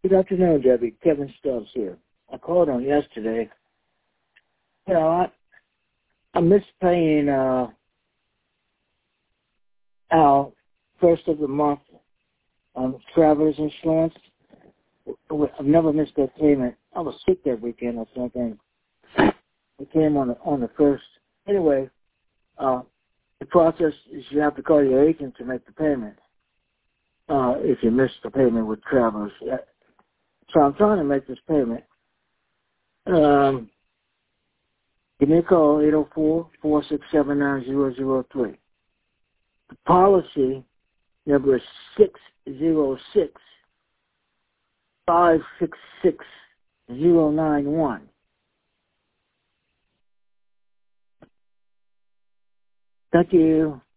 Good afternoon, Debbie. Kevin Stubbs here. I called on yesterday. You know, I missed paying Al first of the month on traveler's insurance. I've never missed that payment. I was sick that weekend or something. It came on the first. Anyway, the process is you have to call your agent to make the payment if you miss the payment with travelers. So I'm trying to make this payment. Give me a call, 804-467-9003. The policy number is 606-566-091. Thank you.